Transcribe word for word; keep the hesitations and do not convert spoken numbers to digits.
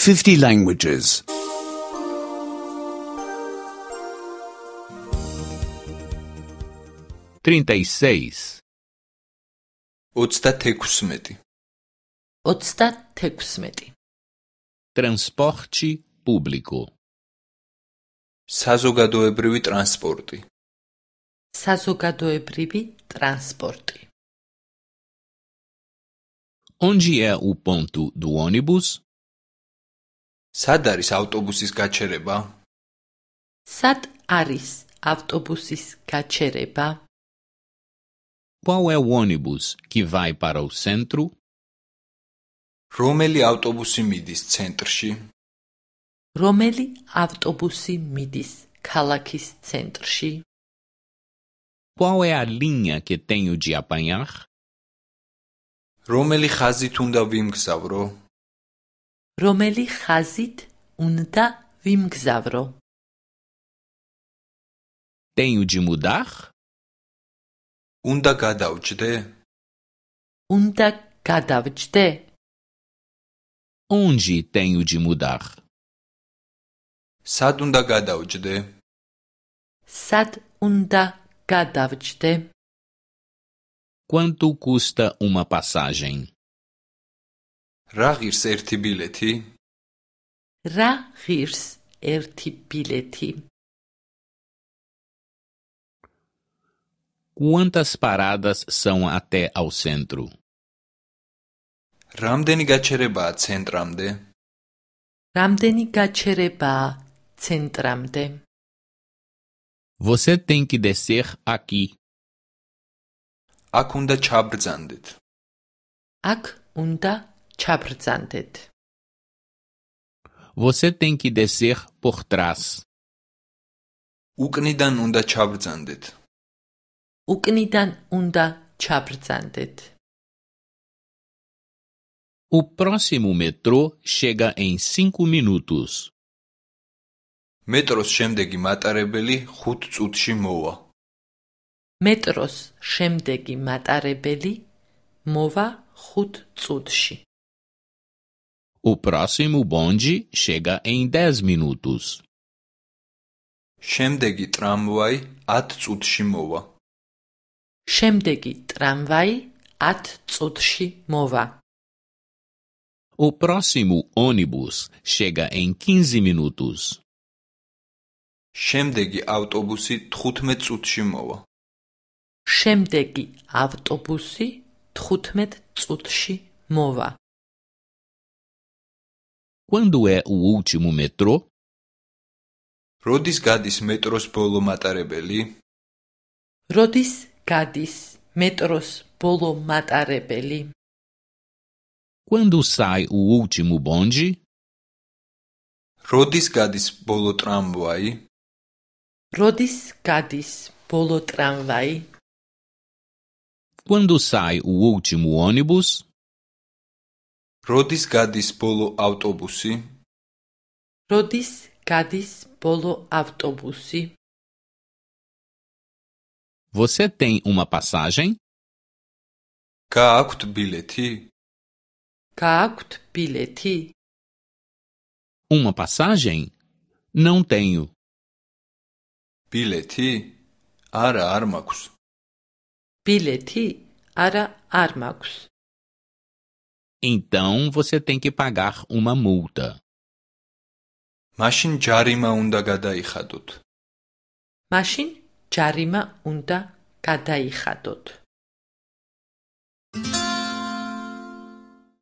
fifty languages. trinta e seis. ოცდათექვსმეტი. ოცდათექვსმეტი. Transporte público. საზოგადოებრივი ტრანსპორტი. საზოგადოებრივი ტრანსპორტი. Onde é o ponto do ônibus? სად არის ავტობუსის გაჩერება? სად არის ავტობუსის გაჩერება? Qual é o ônibus que vai para o centro? რომელი ავტობუსი მიდის ცენტრში? რომელი ავტობუსი მიდის ქალაქის ცენტრში? Qual é a linha que tenho de apanhar? რომელი ხაზით უნდა ვიმგზავრო? რომელი ხაზით უნდა ვიმგზავრო? Tenho de mudar? უნდა გადავჯდე? უნდა გადავჯდე? Onde tenho de mudar? სად უნდა გადავჯდე? სად უნდა გადავჯდე? Quanto custa uma passagem? რა ღირს ერთი ბილეთი? რა ღირს ერთი ბილეთი? Quantas paradas são até ao centro? რამდენი გაჩერებაა ცენტრამდე? რამდენი გაჩერებაა ცენტრამდე? Você tem que descer aqui. აქ უნდა ჩაბრძანდეთ. აქ უნდა ჩაბრძანდეთ. Você tem que descer por trás. უკნიდან უნდა ჩაბრძანდეთ. უკნიდან უნდა ჩაბრძანდეთ. O próximo metrô chega em cinco minutos. მეტროს შემდეგი მატარებელი ხუთ წუთში მოვა. მეტროს შემდეგი მატარებელი მოვა ხუთ წუთში. O próximo bonde chega em dez minutos. შემდეგი ტრამვაი ათ წუთში მოვა. შემდეგი ტრამვაი ათ წუთში მოვა. O próximo ônibus chega em quinze minutos. შემდეგი ავტობუსი თხუთმეტ წუთში მოვა. შემდეგი ავტობუსი თხუთმეტ წუთში მოვა. Quando é o último metrô? როდის გადის მეტროს ბოლო მატარებელი? როდის გადის მეტროს ბოლო მატარებელი? Quando sai o último bonde? როდის გადის ბოლო ტრამვაი? როდის გადის ბოლო ტრამვაი? Quando sai o último ônibus? როდის გადის ბოლო ავტობუსი? როდის გადის ბოლო ავტობუსი? Você tem uma passagem? გააქვთ ბილეთი? გააქვთ ბილეთი? Uma passagem? Não tenho. ბილეთი? არა, არ მაქვს. ბილეთი? არა, არ მაქვს. Então você tem que pagar uma multa. მაშინ ჯარიმა უნდა გადაიხადოთ. მაშინ ჯარიმა უნდა გადაიხადოთ.